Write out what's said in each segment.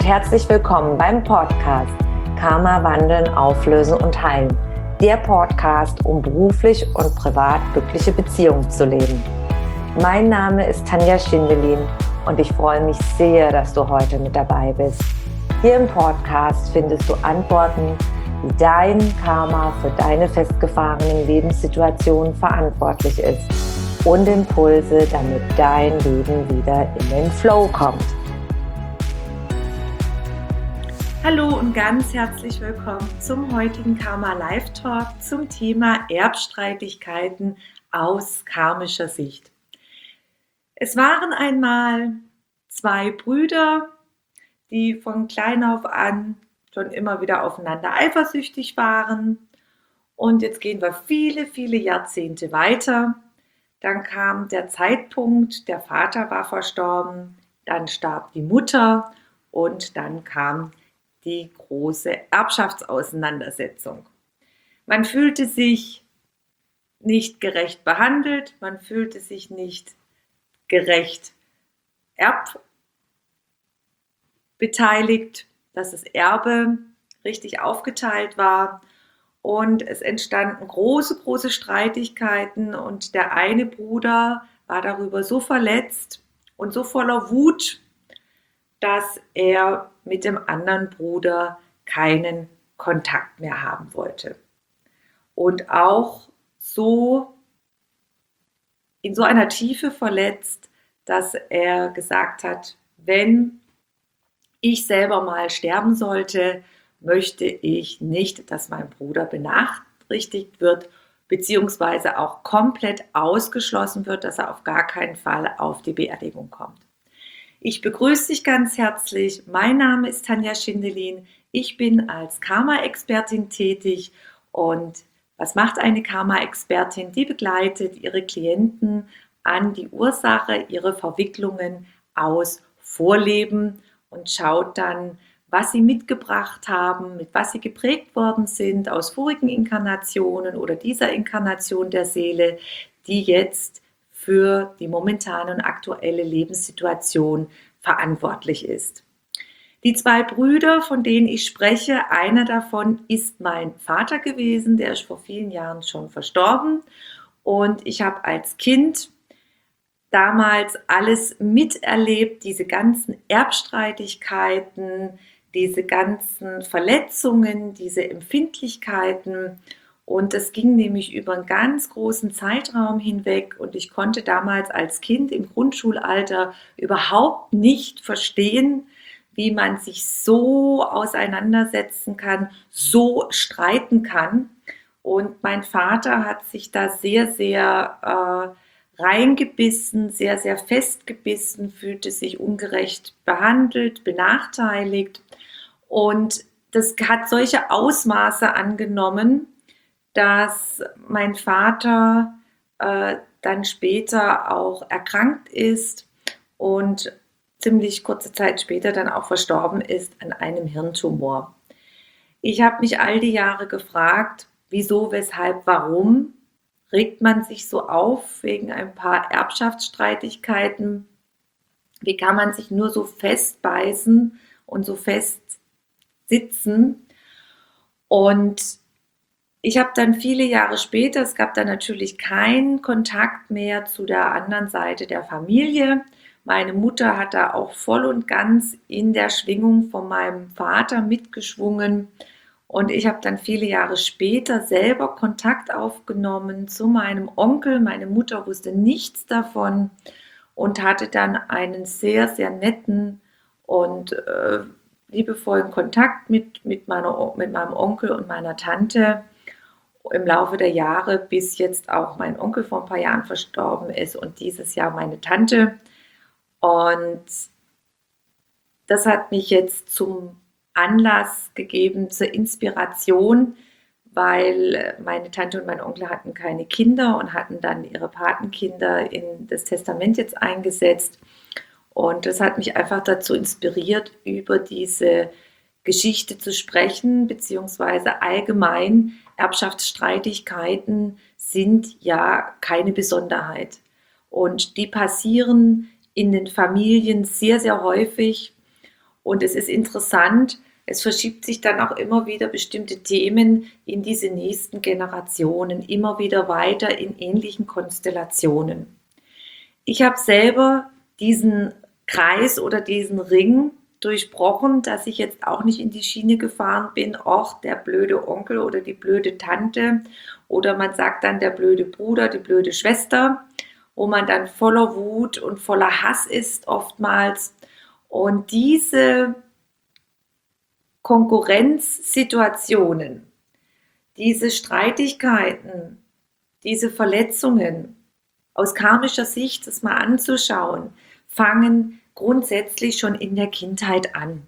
und herzlich willkommen beim Podcast Karma wandeln, auflösen und heilen. Der Podcast, um beruflich und privat glückliche Beziehungen zu leben. Mein Name ist Tanja Schindelin und ich freue mich sehr, dass du heute mit dabei bist. Hier im Podcast findest du Antworten, wie dein Karma für deine festgefahrenen Lebenssituationen verantwortlich ist und Impulse, damit dein Leben wieder in den Flow kommt. Hallo und ganz herzlich willkommen zum heutigen Karma Live Talk zum Thema Erbstreitigkeiten aus karmischer Sicht. Es waren einmal zwei Brüder, die von klein auf an schon immer wieder aufeinander eifersüchtig waren. Und jetzt gehen wir viele, viele Jahrzehnte weiter. Dann kam der Zeitpunkt, der Vater war verstorben, dann starb die Mutter und dann kam die große Erbschaftsauseinandersetzung. Man fühlte sich nicht gerecht behandelt, man fühlte sich nicht gerecht erbbeteiligt, dass das Erbe richtig aufgeteilt war. Und es entstanden große Streitigkeiten und der eine Bruder war darüber so verletzt und so voller Wut, dass er mit dem anderen Bruder keinen Kontakt mehr haben wollte. Und auch so in so einer Tiefe verletzt, dass er gesagt hat, wenn ich selber mal sterben sollte, möchte ich nicht, dass mein Bruder benachrichtigt wird, beziehungsweise auch komplett ausgeschlossen wird, dass er auf gar keinen Fall auf die Beerdigung kommt. Ich begrüße dich ganz herzlich. Mein Name ist Tanja Schindelin. Ich bin als Karma-Expertin tätig. Und was macht eine Karma-Expertin? Die begleitet ihre Klienten an die Ursache ihrer Verwicklungen aus Vorleben und schaut dann, was sie mitgebracht haben, mit was sie geprägt worden sind aus vorigen Inkarnationen oder dieser Inkarnation der Seele, die jetzt für die momentane und aktuelle Lebenssituation verantwortlich ist. Die zwei Brüder, von denen ich spreche, einer davon ist mein Vater gewesen, der ist vor vielen Jahren schon verstorben. Und ich habe als Kind damals alles miterlebt, diese ganzen Erbstreitigkeiten, diese ganzen Verletzungen, diese Empfindlichkeiten. Und das ging nämlich über einen ganz großen Zeitraum hinweg und ich konnte damals als Kind im Grundschulalter überhaupt nicht verstehen, wie man sich so auseinandersetzen kann, so streiten kann. Und mein Vater hat sich da sehr reingebissen, sehr festgebissen, fühlte sich ungerecht behandelt, benachteiligt. Und das hat solche Ausmaße angenommen, dass mein Vater dann später auch erkrankt ist und ziemlich kurze Zeit später dann auch verstorben ist an einem Hirntumor. Ich habe mich all die Jahre gefragt, wieso, weshalb, warum regt man sich so auf wegen ein paar Erbschaftsstreitigkeiten? Wie kann man sich nur so festbeißen und so fest sitzen? Und ich habe dann viele Jahre später, es gab dann natürlich keinen Kontakt mehr zu der anderen Seite der Familie. Meine Mutter hat da auch voll und ganz in der Schwingung von meinem Vater mitgeschwungen. Und ich habe dann viele Jahre später selber Kontakt aufgenommen zu meinem Onkel. Meine Mutter wusste nichts davon und hatte dann einen sehr netten und liebevollen Kontakt mit meinem Onkel und meiner Tante im Laufe der Jahre, bis jetzt auch mein Onkel vor ein paar Jahren verstorben ist und dieses Jahr meine Tante. Und das hat mich jetzt zum Anlass gegeben, zur Inspiration, weil meine Tante und mein Onkel hatten keine Kinder und hatten dann ihre Patenkinder in das Testament jetzt eingesetzt. Und das hat mich einfach dazu inspiriert, über diese Geschichte zu sprechen, beziehungsweise allgemein Erbschaftsstreitigkeiten sind ja keine Besonderheit. Und die passieren in den Familien sehr häufig. Und es ist interessant, es verschiebt sich dann auch immer wieder bestimmte Themen in diese nächsten Generationen, immer wieder weiter in ähnlichen Konstellationen. Ich habe selber diesen Kreis oder diesen Ring durchbrochen, dass ich jetzt auch nicht in die Schiene gefahren bin, och, der blöde Onkel oder die blöde Tante oder man sagt dann der blöde Bruder, die blöde Schwester, wo man dann voller Wut und voller Hass ist oftmals. Und diese Konkurrenzsituationen, diese Streitigkeiten, diese Verletzungen aus karmischer Sicht das mal anzuschauen, fangen grundsätzlich schon in der Kindheit an.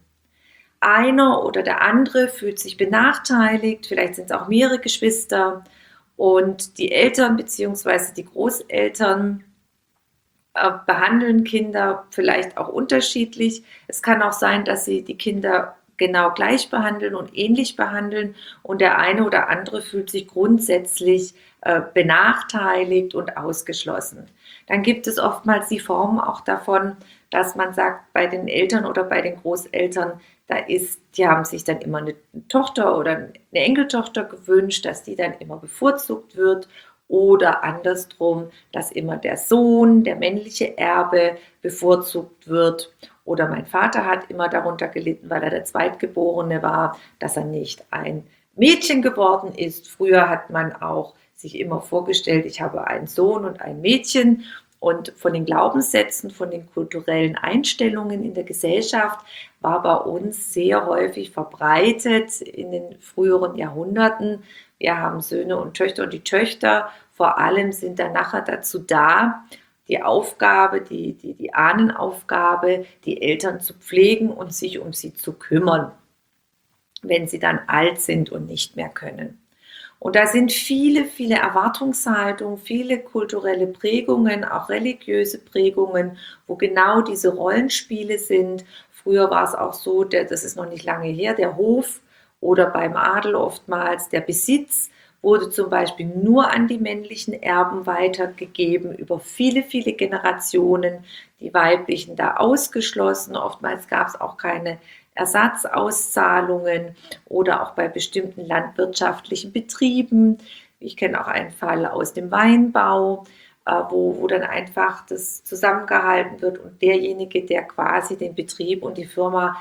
Einer oder der andere fühlt sich benachteiligt, vielleicht sind es auch mehrere Geschwister und die Eltern bzw. die Großeltern behandeln Kinder vielleicht auch unterschiedlich. Es kann auch sein, dass sie die Kinder genau gleich behandeln und ähnlich behandeln und der eine oder andere fühlt sich grundsätzlich benachteiligt und ausgeschlossen. Dann gibt es oftmals die Form auch davon, dass man sagt, bei den Eltern oder bei den Großeltern, die haben sich dann immer eine Tochter oder eine Enkeltochter gewünscht, dass die dann immer bevorzugt wird. Oder andersrum, dass immer der Sohn, der männliche Erbe, bevorzugt wird. Oder mein Vater hat immer darunter gelitten, weil er der Zweitgeborene war, dass er nicht ein Mädchen geworden ist. Früher hat man auch sich immer vorgestellt, ich habe einen Sohn und ein Mädchen. Und von den Glaubenssätzen, von den kulturellen Einstellungen in der Gesellschaft war bei uns sehr häufig verbreitet in den früheren Jahrhunderten. Wir haben Söhne und Töchter und die Töchter vor allem sind dann nachher dazu da, die Aufgabe, die Ahnenaufgabe, die Eltern zu pflegen und sich um sie zu kümmern, wenn sie dann alt sind und nicht mehr können. Und da sind viele, viele Erwartungshaltungen, viele kulturelle Prägungen, auch religiöse Prägungen, wo genau diese Rollenspiele sind. Früher war es auch so, das ist noch nicht lange her, der Hof oder beim Adel oftmals der Besitz wurde zum Beispiel nur an die männlichen Erben weitergegeben, über viele, viele Generationen, die weiblichen da ausgeschlossen. Oftmals gab es auch keine Ersatzauszahlungen oder auch bei bestimmten landwirtschaftlichen Betrieben. Ich kenne auch einen Fall aus dem Weinbau, wo dann einfach das zusammengehalten wird und derjenige, der quasi den Betrieb und die Firma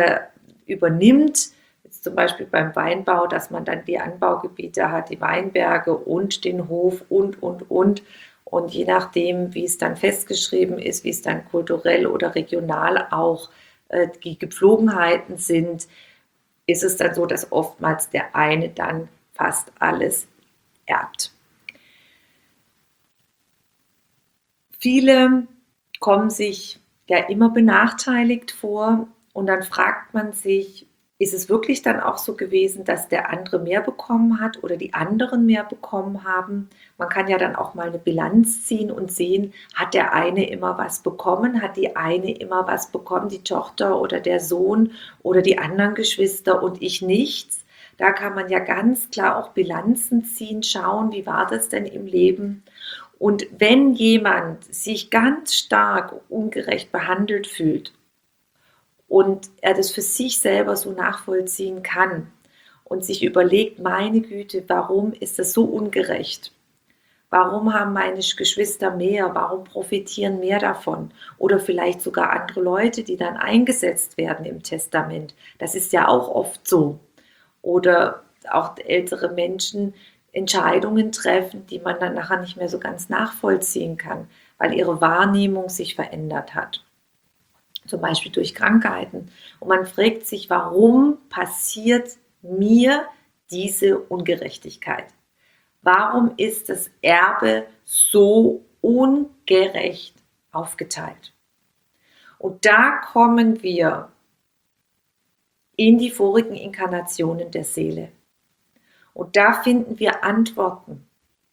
übernimmt, jetzt zum Beispiel beim Weinbau, dass man dann die Anbaugebiete hat, die Weinberge und den Hof und. Und je nachdem, wie es dann festgeschrieben ist, wie es dann kulturell oder regional auch die Gepflogenheiten sind, ist es dann so, dass oftmals der eine dann fast alles erbt. Viele kommen sich ja immer benachteiligt vor und dann fragt man sich, ist es wirklich dann auch so gewesen, dass der andere mehr bekommen hat oder die anderen mehr bekommen haben? Man kann ja dann auch mal eine Bilanz ziehen und sehen, hat der eine immer was bekommen, hat die eine immer was bekommen, die Tochter oder der Sohn oder die anderen Geschwister und ich nichts. Da kann man ja ganz klar auch Bilanzen ziehen, schauen, wie war das denn im Leben? Und wenn jemand sich ganz stark ungerecht behandelt fühlt, und er das für sich selber so nachvollziehen kann und sich überlegt, meine Güte, warum ist das so ungerecht? Warum haben meine Geschwister mehr? Warum profitieren mehr davon? Oder vielleicht sogar andere Leute, die dann eingesetzt werden im Testament. Das ist ja auch oft so. Oder auch ältere Menschen Entscheidungen treffen, die man dann nachher nicht mehr so ganz nachvollziehen kann, weil ihre Wahrnehmung sich verändert hat. Zum Beispiel durch Krankheiten. Und man fragt sich, warum passiert mir diese Ungerechtigkeit? Warum ist das Erbe so ungerecht aufgeteilt? Und da kommen wir in die vorigen Inkarnationen der Seele. Und da finden wir Antworten.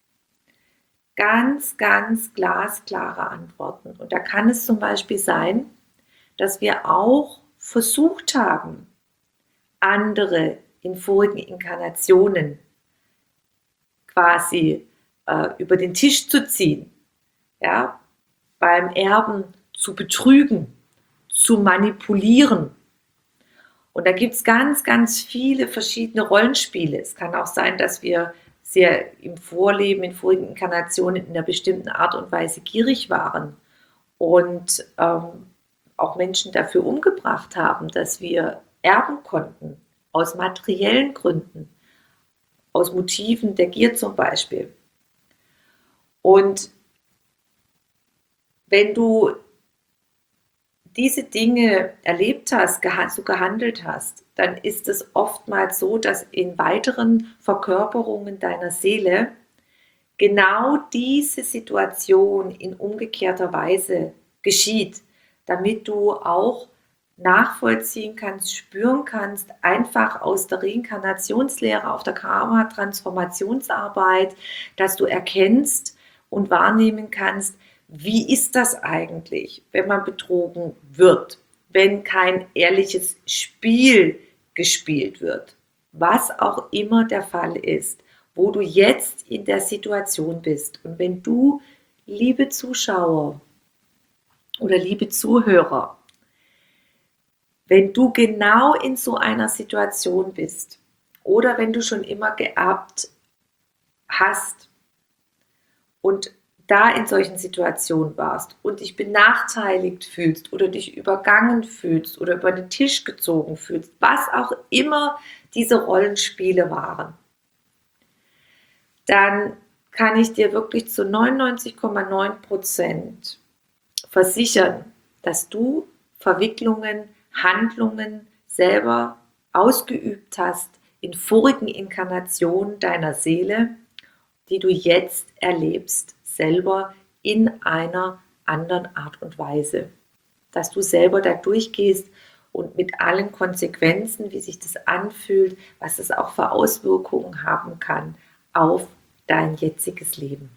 Ganz, ganz glasklare Antworten. Und da kann es zum Beispiel sein, dass wir auch versucht haben, andere in vorigen Inkarnationen quasi über den Tisch zu ziehen, beim Erben zu betrügen, zu manipulieren, Und da gibt es ganz, ganz viele verschiedene Rollenspiele. Es kann auch sein, dass wir sehr im Vorleben, in vorigen Inkarnationen in einer bestimmten Art und Weise gierig waren und auch Menschen dafür umgebracht haben, dass wir erben konnten, aus materiellen Gründen, aus Motiven der Gier zum Beispiel. Und wenn du diese Dinge erlebt hast, so gehandelt hast, dann ist es oftmals so, dass in weiteren Verkörperungen deiner Seele genau diese Situation in umgekehrter Weise geschieht, damit du auch nachvollziehen kannst, spüren kannst, einfach aus der Reinkarnationslehre, auf der Karma-Transformationsarbeit, dass du erkennst und wahrnehmen kannst, wie ist das eigentlich, wenn man betrogen wird, wenn kein ehrliches Spiel gespielt wird, was auch immer der Fall ist, wo du jetzt in der Situation bist. Und wenn du, liebe Zuschauer oder liebe Zuhörer, wenn du genau in so einer Situation bist oder wenn du schon immer geerbt hast und da in solchen Situationen warst und dich benachteiligt fühlst oder dich übergangen fühlst oder über den Tisch gezogen fühlst, was auch immer diese Rollenspiele waren, dann kann ich dir wirklich zu 99,9% versichern, dass du Verwicklungen, Handlungen selber ausgeübt hast in vorigen Inkarnationen deiner Seele, die du jetzt erlebst, selber in einer anderen Art und Weise. Dass du selber da durchgehst und mit allen Konsequenzen, wie sich das anfühlt, was es auch für Auswirkungen haben kann auf dein jetziges Leben.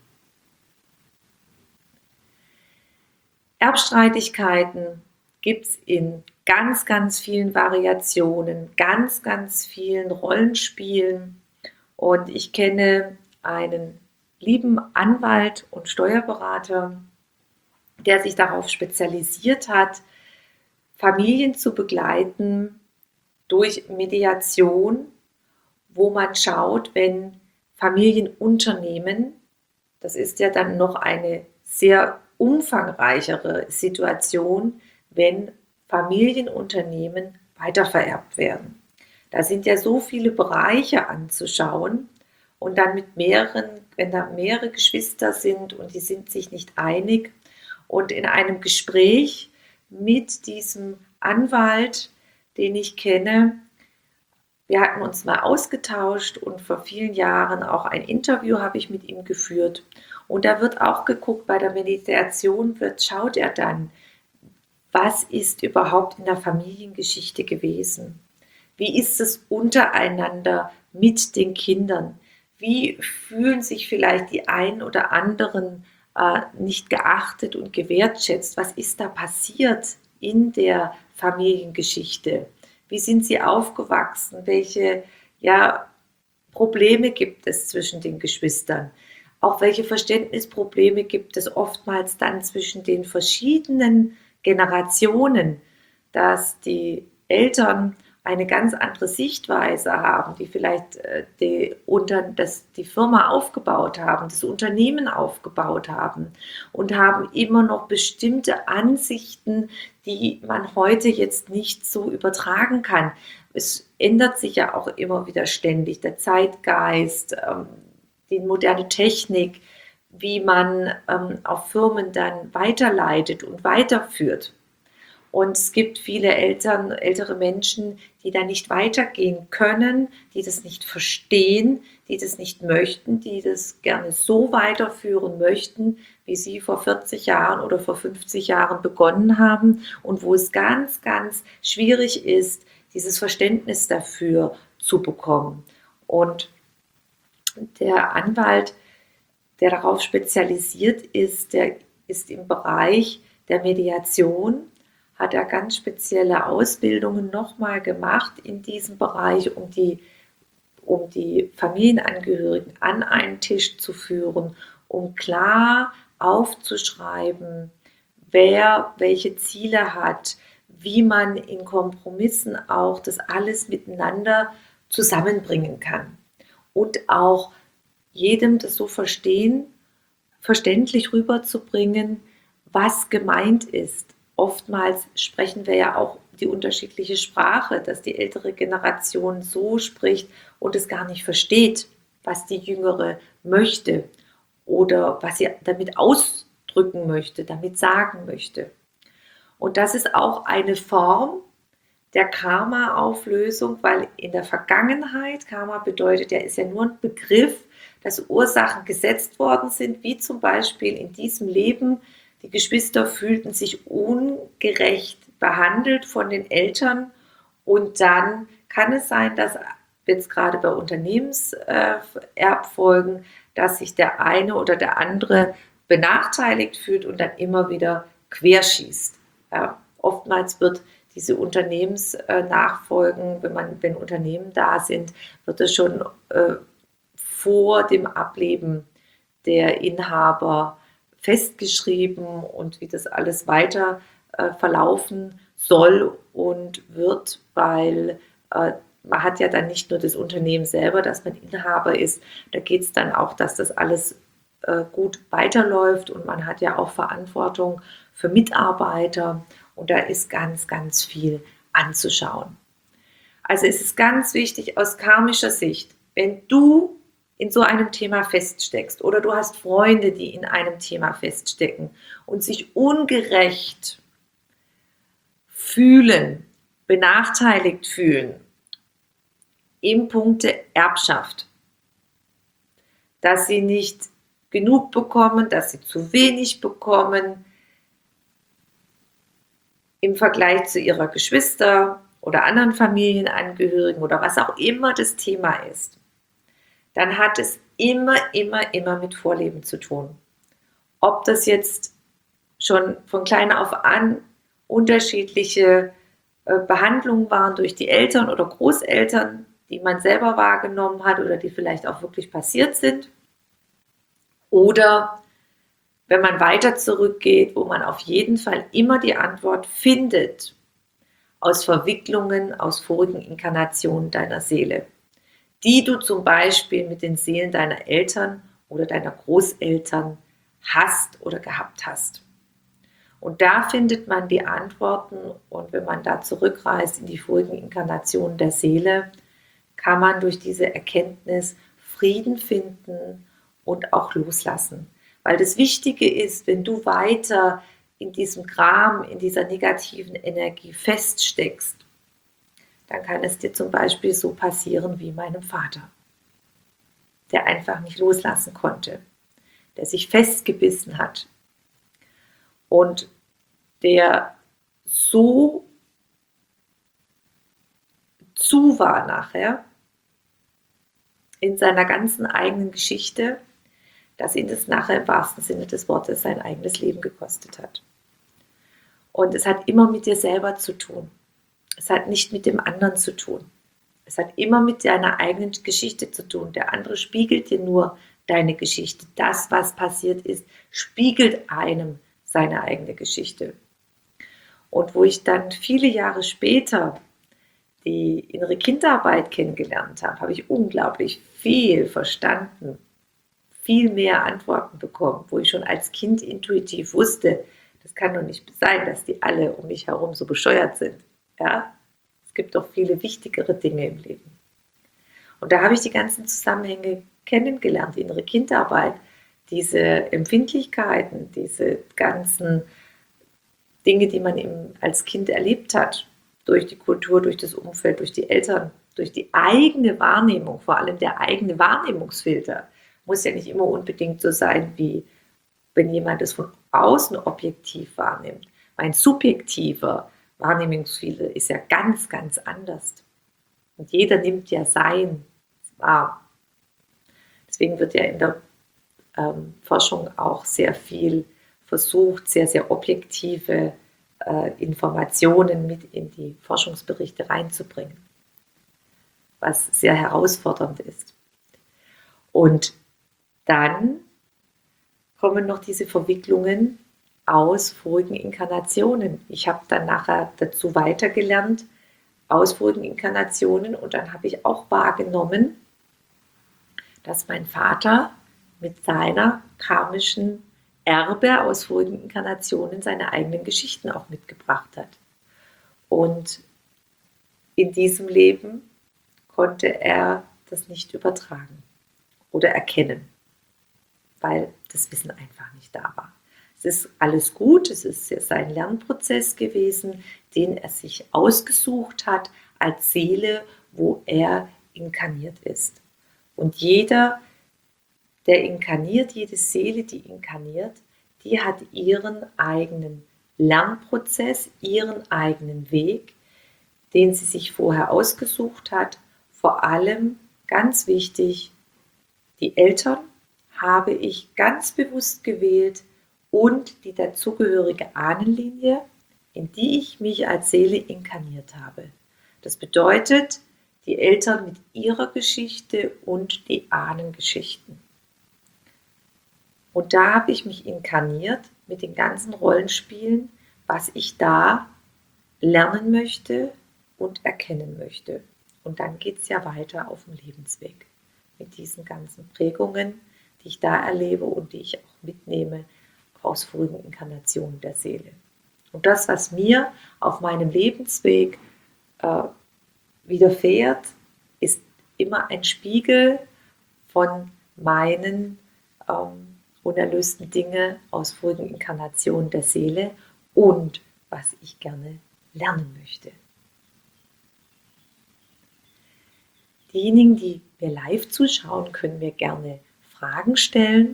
Erbstreitigkeiten gibt es in ganz, ganz vielen Variationen, ganz, ganz vielen Rollenspielen. Und ich kenne einen lieben Anwalt und Steuerberater, der sich darauf spezialisiert hat, Familien zu begleiten durch Mediation, wo man schaut, wenn Familienunternehmen, das ist ja dann noch eine sehr umfangreichere Situation, wenn Familienunternehmen weitervererbt werden. Da sind ja so viele Bereiche anzuschauen und dann mit mehreren, wenn da mehrere Geschwister sind und die sind sich nicht einig und in einem Gespräch mit diesem Anwalt, den ich kenne, wir hatten uns mal ausgetauscht und vor vielen Jahren auch ein Interview habe ich mit ihm geführt. Und da wird auch geguckt, bei der Meditation schaut er dann, was ist überhaupt in der Familiengeschichte gewesen? Wie ist es untereinander mit den Kindern? Wie fühlen sich vielleicht die einen oder anderen nicht geachtet und gewertschätzt? Was ist da passiert in der Familiengeschichte? Wie sind sie aufgewachsen? Welche Probleme gibt es zwischen den Geschwistern? Auch welche Verständnisprobleme gibt es oftmals dann zwischen den verschiedenen Generationen, dass die Eltern eine ganz andere Sichtweise haben, die vielleicht die Firma aufgebaut haben, das Unternehmen aufgebaut haben und haben immer noch bestimmte Ansichten, die man heute jetzt nicht so übertragen kann. Es ändert sich ja auch immer wieder ständig, der Zeitgeist, die moderne Technik, wie man auf Firmen dann weiterleitet und weiterführt. Und es gibt viele ältere Menschen, die da nicht weitergehen können, die das nicht verstehen, die das nicht möchten, die das gerne so weiterführen möchten, wie sie vor 40 Jahren oder vor 50 Jahren begonnen haben und wo es ganz, ganz schwierig ist, dieses Verständnis dafür zu bekommen. Und der Anwalt, der darauf spezialisiert ist, der ist im Bereich der Mediation, hat er ganz spezielle Ausbildungen nochmal gemacht in diesem Bereich, um die Familienangehörigen an einen Tisch zu führen, um klar aufzuschreiben, wer welche Ziele hat, wie man in Kompromissen auch das alles miteinander zusammenbringen kann und auch jedem das so verständlich rüberzubringen, was gemeint ist. Oftmals sprechen wir ja auch die unterschiedliche Sprache, dass die ältere Generation so spricht und es gar nicht versteht, was die jüngere möchte oder was sie damit ausdrücken möchte, damit sagen möchte. Und das ist auch eine Form der Karma-Auflösung, weil in der Vergangenheit, Karma bedeutet ja, ist ja nur ein Begriff, dass Ursachen gesetzt worden sind, wie zum Beispiel in diesem Leben, die Geschwister fühlten sich ungerecht behandelt von den Eltern und dann kann es sein, dass jetzt gerade bei Unternehmenserbfolgen, dass sich der eine oder der andere benachteiligt fühlt und dann immer wieder querschießt. Ja, oftmals wird diese Unternehmensnachfolgen, wenn Unternehmen da sind, wird es schon vor dem Ableben der Inhaber festgeschrieben und wie das alles weiter verlaufen soll und wird, weil man hat ja dann nicht nur das Unternehmen selber, dass man Inhaber ist, da geht es dann auch, dass das alles gut weiterläuft und man hat ja auch Verantwortung für Mitarbeiter und da ist ganz, ganz viel anzuschauen. Also es ist ganz wichtig aus karmischer Sicht, wenn du in so einem Thema feststeckst oder du hast Freunde, die in einem Thema feststecken und sich ungerecht fühlen, benachteiligt fühlen im Punkte Erbschaft, dass sie nicht genug bekommen, dass sie zu wenig bekommen im Vergleich zu ihrer Geschwister oder anderen Familienangehörigen oder was auch immer das Thema ist, dann hat es immer mit Vorleben zu tun. Ob das jetzt schon von klein auf an unterschiedliche Behandlungen waren durch die Eltern oder Großeltern, die man selber wahrgenommen hat oder die vielleicht auch wirklich passiert sind. Oder wenn man weiter zurückgeht, wo man auf jeden Fall immer die Antwort findet aus Verwicklungen, aus vorigen Inkarnationen deiner Seele, die du zum Beispiel mit den Seelen deiner Eltern oder deiner Großeltern hast oder gehabt hast. Und da findet man die Antworten und wenn man da zurückreist in die vorigen Inkarnationen der Seele, kann man durch diese Erkenntnis Frieden finden und auch loslassen. Weil das Wichtige ist, wenn du weiter in diesem Gram, in dieser negativen Energie feststeckst, dann kann es dir zum Beispiel so passieren wie meinem Vater, der einfach nicht loslassen konnte, der sich festgebissen hat und der so zu war nachher in seiner ganzen eigenen Geschichte, dass ihn das nachher im wahrsten Sinne des Wortes sein eigenes Leben gekostet hat. Und es hat immer mit dir selber zu tun. Es hat nicht mit dem anderen zu tun. Es hat immer mit deiner eigenen Geschichte zu tun. Der andere spiegelt dir nur deine Geschichte. Das, was passiert ist, spiegelt einem seine eigene Geschichte. Und wo ich dann viele Jahre später die innere Kinderarbeit kennengelernt habe, habe ich unglaublich viel verstanden, viel mehr Antworten bekommen, wo ich schon als Kind intuitiv wusste, das kann doch nicht sein, dass die alle um mich herum so bescheuert sind. Ja? Es gibt doch viele wichtigere Dinge im Leben. Und da habe ich die ganzen Zusammenhänge kennengelernt, die innere Kinderarbeit, diese Empfindlichkeiten, diese ganzen Dinge, die man eben als Kind erlebt hat, durch die Kultur, durch das Umfeld, durch die Eltern, durch die eigene Wahrnehmung, vor allem der eigene Wahrnehmungsfilter. Muss ja nicht immer unbedingt so sein, wie wenn jemand es von außen objektiv wahrnimmt. Mein subjektiver Wahrnehmungsfilter ist ja ganz, ganz anders. Und jeder nimmt ja sein wahr. Deswegen wird ja in der Forschung auch sehr viel versucht, sehr, sehr objektive Informationen mit in die Forschungsberichte reinzubringen, was sehr herausfordernd ist. Und dann kommen noch diese Verwicklungen aus vorigen Inkarnationen. Ich habe dann nachher dazu weitergelernt aus vorigen Inkarnationen und dann habe ich auch wahrgenommen, dass mein Vater mit seiner karmischen Erbe aus vorigen Inkarnationen seine eigenen Geschichten auch mitgebracht hat. Und in diesem Leben konnte er das nicht übertragen oder erkennen, weil das Wissen einfach nicht da war. Es ist alles gut, es ist sein Lernprozess gewesen, den er sich ausgesucht hat als Seele, wo er inkarniert ist. Und jeder, der inkarniert, jede Seele, die inkarniert, die hat ihren eigenen Lernprozess, ihren eigenen Weg, den sie sich vorher ausgesucht hat. Vor allem, ganz wichtig, die Eltern habe ich ganz bewusst gewählt und die dazugehörige Ahnenlinie, in die ich mich als Seele inkarniert habe. Das bedeutet, die Eltern mit ihrer Geschichte und die Ahnengeschichten. Und da habe ich mich inkarniert mit den ganzen Rollenspielen, was ich da lernen möchte und erkennen möchte. Und dann geht es ja weiter auf dem Lebensweg mit diesen ganzen Prägungen, die ich da erlebe und die ich auch mitnehme aus vorigen Inkarnationen der Seele. Und das, was mir auf meinem Lebensweg widerfährt, ist immer ein Spiegel von meinen unerlösten Dinge aus vorigen Inkarnationen der Seele und was ich gerne lernen möchte. Diejenigen, die mir live zuschauen, können mir gerne Fragen stellen.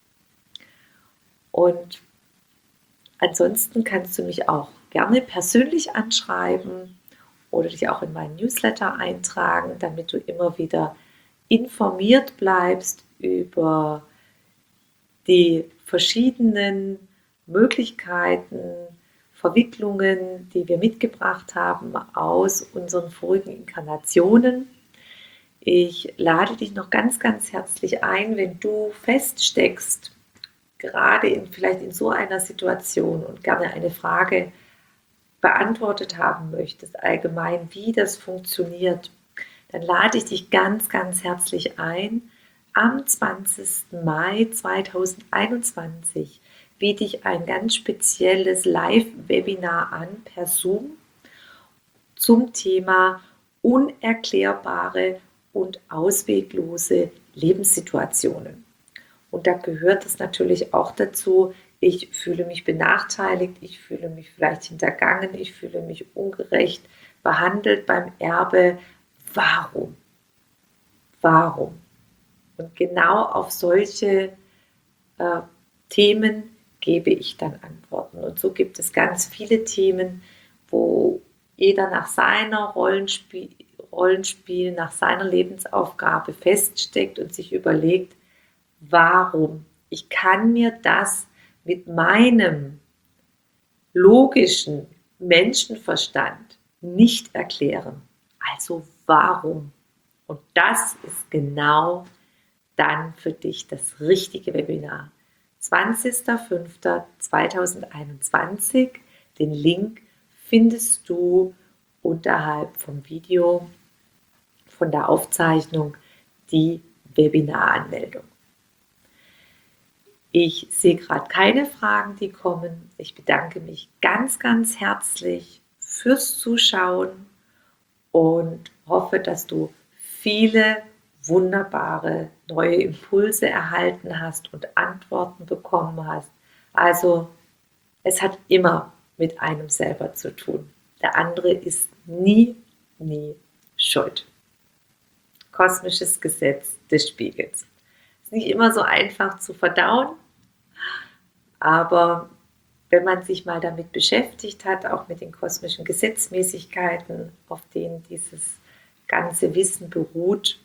Und ansonsten kannst du mich auch gerne persönlich anschreiben oder dich auch in meinen Newsletter eintragen, damit du immer wieder informiert bleibst über die verschiedenen Möglichkeiten, Verwicklungen, die wir mitgebracht haben aus unseren vorigen Inkarnationen. Ich lade dich noch ganz, ganz herzlich ein, wenn du feststeckst, gerade vielleicht in so einer Situation und gerne eine Frage beantwortet haben möchtest, allgemein, wie das funktioniert, dann lade ich dich ganz, ganz herzlich ein. Am 20. Mai 2021 biete ich ein ganz spezielles Live-Webinar an per Zoom zum Thema unerklärbare und ausweglose Lebenssituationen. Und da gehört es natürlich auch dazu, ich fühle mich benachteiligt, ich fühle mich vielleicht hintergangen, ich fühle mich ungerecht behandelt beim Erbe. Warum? Warum? Und genau auf solche Themen gebe ich dann Antworten. Und so gibt es ganz viele Themen, wo jeder nach seiner Rollenspiel, nach seiner Lebensaufgabe feststeckt und sich überlegt, warum? Ich kann mir das mit meinem logischen Menschenverstand nicht erklären. Also warum? Und das ist genau dann für dich das richtige Webinar. 20.05.2021. Den Link findest du unterhalb vom Video, von der Aufzeichnung, die Webinaranmeldung. Ich sehe gerade keine Fragen, die kommen. Ich bedanke mich ganz, ganz herzlich fürs Zuschauen und hoffe, dass du viele wunderbare neue Impulse erhalten hast und Antworten bekommen hast. Also es hat immer mit einem selber zu tun. Der andere ist nie schuld. Kosmisches Gesetz des Spiegels. Ist nicht immer so einfach zu verdauen, aber wenn man sich mal damit beschäftigt hat, auch mit den kosmischen Gesetzmäßigkeiten, auf denen dieses ganze Wissen beruht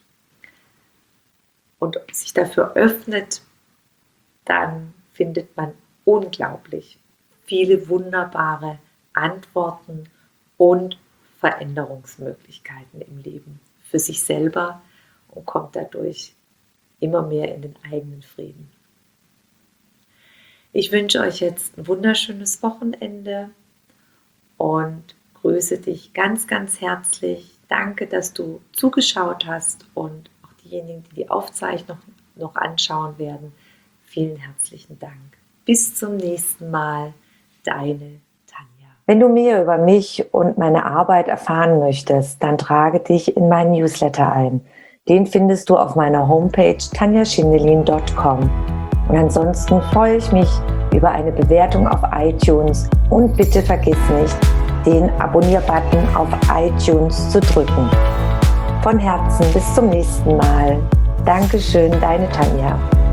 und sich dafür öffnet, dann findet man unglaublich viele wunderbare Antworten und Veränderungsmöglichkeiten im Leben für sich selber und kommt dadurch immer mehr in den eigenen Frieden. Ich wünsche euch jetzt ein wunderschönes Wochenende und grüße dich ganz, ganz herzlich. Danke, dass du zugeschaut hast und auch diejenigen, die die Aufzeichnung noch anschauen werden. Vielen herzlichen Dank. Bis zum nächsten Mal. Deine Tanja. Wenn du mehr über mich und meine Arbeit erfahren möchtest, dann trage dich in meinen Newsletter ein. Den findest du auf meiner Homepage tanjaschindelin.com. Und ansonsten freue ich mich über eine Bewertung auf iTunes und bitte vergiss nicht, den Abonnier-Button auf iTunes zu drücken. Von Herzen bis zum nächsten Mal. Dankeschön, deine Tanja.